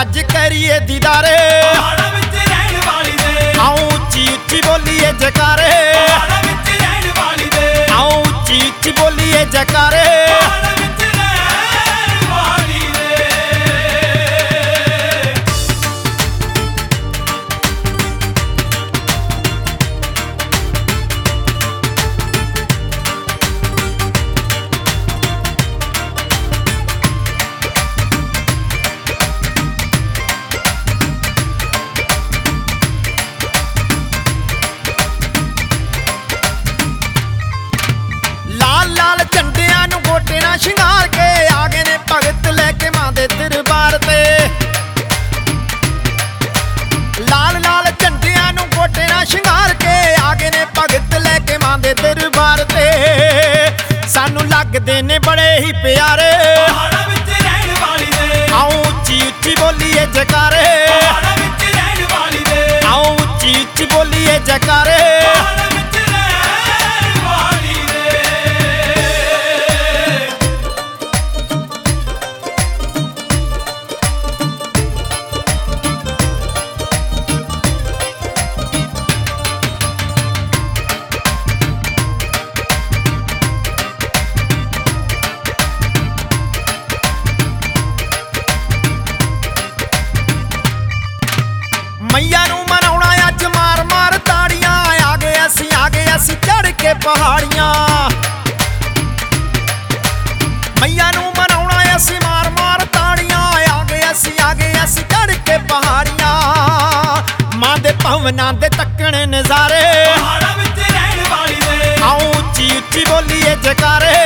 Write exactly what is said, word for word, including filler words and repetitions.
अज करिए दीदारे पहाड़ां विच रहण वाली दे आओ उच्ची उच्ची बोलिए जयकारे पहाड़ां विच रहण वाली दे आओ उच्ची उच्ची बोलिए जयकारे पहाड़ां विच रहण वाली दे। लाल झंडियां नू गोटे ना शिंगार के आ गए ने भगत लेके मां दे दरबार ते लाल लाल झंडियां नू गोटे ना शिंगार के आ गए ने भगत लेके मां दे दरबार ते सानू लगदे ने बड़े ही प्यारे पहाड़ां विच रहण वाली दे आओ उच्ची उच्ची बोलिए जयकारे पहाड़ां विच रहण वाली दे आओ उच्ची उच्ची बोलिए जयकारे पहाड़ां विच रहण वाली दे। मैया नू मनाउणा अज मार मार ताड़ियां आ गए असी आ गए असी चढ़ के पहाड़ियां मैया नू मनाउणा असी मार मार ताड़ियां आ गए असी आ गए असी चढ़ के पहाड़ियां मां दे भवनां दे तक्कण नज़ारे पहाड़ां विच रहण वाली दे आओ उच्ची उच्ची बोलिए जयकारे